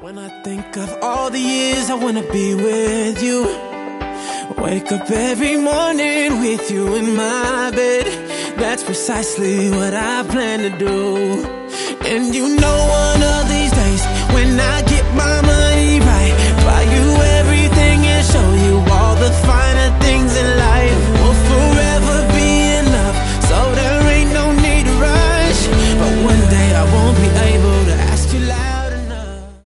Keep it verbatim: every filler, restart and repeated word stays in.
When I think of all the years I wanna be with you, wake up every morning with you in my bed. That's precisely what I plan to do. And you know one of these days when I get